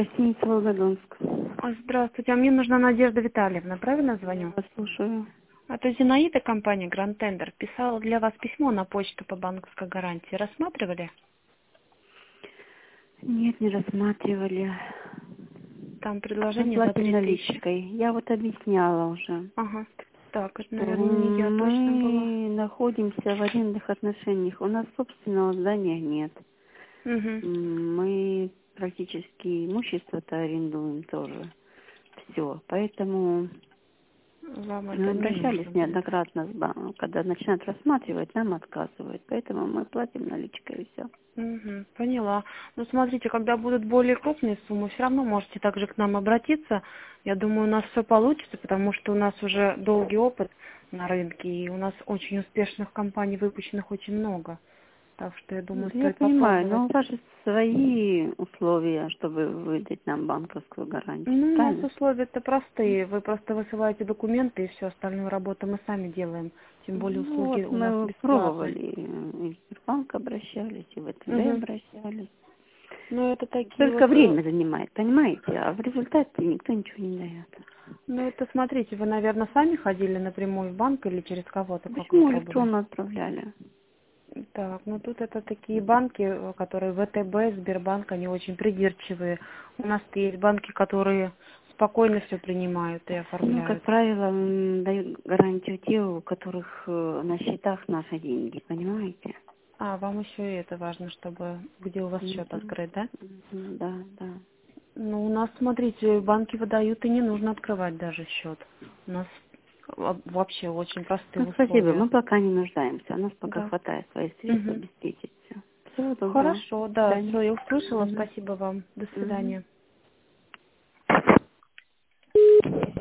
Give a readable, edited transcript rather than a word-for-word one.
Гостиница «Волгодонск». Здравствуйте, а мне нужна Надежда Витальевна, правильно звоню? Слушаю. Это Зинаида, компания Grand Tender, писала для вас письмо на почту по банковской гарантии. Рассматривали? Нет, не рассматривали. Там Мы предложение за платим 3000. наличкой. Я вот объясняла уже, Ага. Так, это, что наверное, не я точно была. мы находимся в арендных отношениях. У нас собственного здания нет. Угу. Мы практически имущество-то арендуем тоже. Все. Поэтому Вам мы это не обращались нужно будет. неоднократно с банком. Когда начинают рассматривать, нам отказывают. Поэтому мы платим наличкой и все. Угу, поняла. Ну, смотрите, когда будут более крупные суммы, все равно можете также к нам обратиться. Я думаю, у нас все получится, потому что у нас уже долгий опыт на рынке, и у нас очень успешных компаний выпущенных очень много. Так что, я думаю, Я стоит понимаю, попробовать. но у вас же свои условия, чтобы выдать нам банковскую гарантию, Ну, у нас правильно? условия-то простые. Вы просто высылаете документы, и всю остальную работу мы сами делаем. Тем более Ну услуги вот у нас мы бесплатные. пробовали, и в Сбербанк обращались, и в ВТБ Угу. обращались. Ну, это такие Только вот... время занимает, понимаете? А в результате никто ничего не дает. Ну, это смотрите, вы, наверное, сами ходили напрямую в банк или через кого-то, как вы Почему пробовали? электронно отправляли? Так, ну тут это такие банки, которые ВТБ, Сбербанк, они очень придирчивые. У нас есть банки, которые спокойно все принимают и Ну, как оформляют. правило, дают гарантию те, у которых на счетах наши деньги, понимаете? А, вам еще и это важно, чтобы где у вас счет Мгм. открыть, да? Мгм, да, да. Ну, у нас, смотрите, банки выдают, и не нужно открывать даже счет. У нас вообще очень простые Ну, спасибо, условия. мы пока не нуждаемся. У нас пока Да. хватает своих средств Угу. обеспечить все. Всего доброго. Хорошо, До да, свидания. все, я услышала. Мгм. Спасибо вам. До Мгм. свидания.